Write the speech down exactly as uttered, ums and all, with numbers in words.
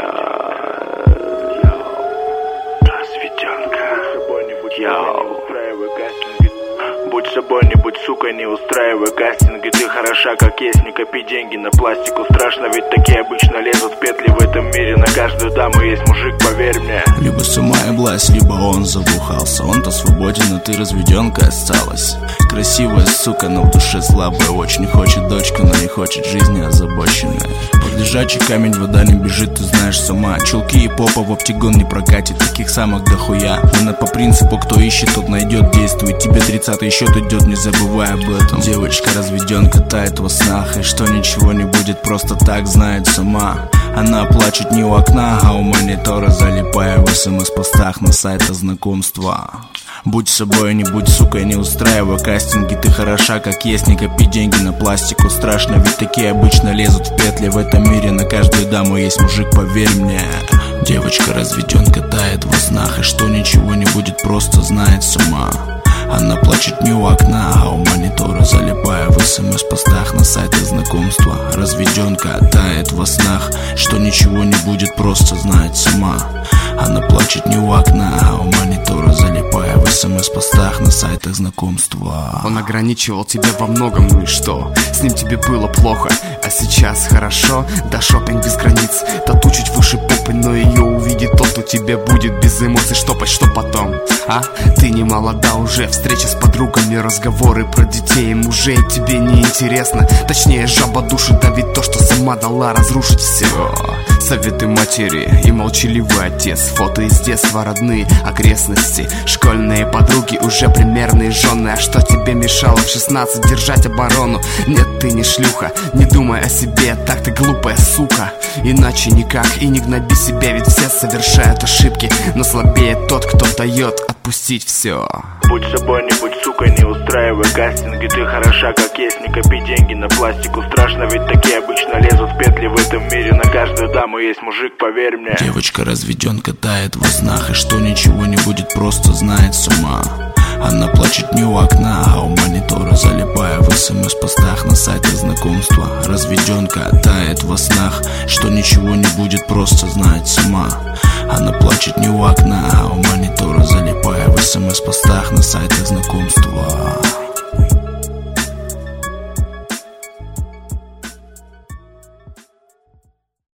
Будь собой, не будь сукой, не устраивай кастинги. Ты хороша как есть, не копи деньги на пластику. Страшно, ведь такие обычно лезут в петли в этом мире. На каждую даму есть мужик, поверь мне. Либо с ума облась, либо он забухался. Он-то свободен, а ты разведенка осталась. Красивая сука, но в душе слабая. Очень хочет дочку, но не хочет жизни озабоченная. Под лежачий камень вода не бежит, ты знаешь сама. Чулки и попа в оптигон не прокатит, таких самок дохуя. Она по принципу, кто ищет, тот найдет. Действует тебе тридцатый счет идет, не забывай об этом. Девочка разведенка тает во снах, и что ничего не будет просто так, знает сама. Она плачет не у окна, а у монитора, залипая в смс-постах на сайтах знакомства. Будь собой, не будь сукой, не устраивай кастинги. Ты хороша как есть, не копи деньги на пластику. Страшно, ведь такие обычно лезут в петли в этом мире. На каждую даму есть мужик, поверь мне. Девочка разведенка тает во снах, и что ничего не будет просто, знает сама. Она плачет не у окна, а у монитора, залипая в смс-постах на сайтах знакомства. Разведенка тает во снах, что ничего не будет просто, знает сама. Она плачет не у окна, а у монитора, залипая в смс-постах на сайтах знакомства. Он ограничивал тебя во многом, ну и что? С ним тебе было плохо, а сейчас хорошо? Да шопинг без границ, тату чуть выше попы, но ее увидит тот, кто тебе будет без эмоций штопать. Что потом? А? Ты не молода уже, встреча с подругами, разговоры про детей и мужей тебе не интересно. Точнее, жаба душу давит то, что сама дала разрушить все. Советы матери и молчаливый отец, фото из детства, родные окрестности, школьные подруги, уже примерные жены. А что тебе мешало в шестнадцать держать оборону? Нет, ты не шлюха, не думай о себе, так ты глупая сука. Иначе никак, и не гноби себя, ведь все совершают ошибки, но слабее тот, кто дает отпустить все. Будь собой, не будь сукой, не устраивай кастинги. Ты хороша как есть, не копи деньги на пластику. Страшно, ведь такие обычно лезут в петли в этом мире. На каждую даму есть мужик, поверь мне. Девочка разведенка тает во снах, и что ничего не будет просто, знает сама. Она плачет не у окна, а у монитора, залипая в смс-постах на сайтах знакомства. Разведенка тает во снах, что ничего не будет просто, знает сама. Она плачет не у окна, а у монитора, залипая в смс-постах на сайтах знакомства.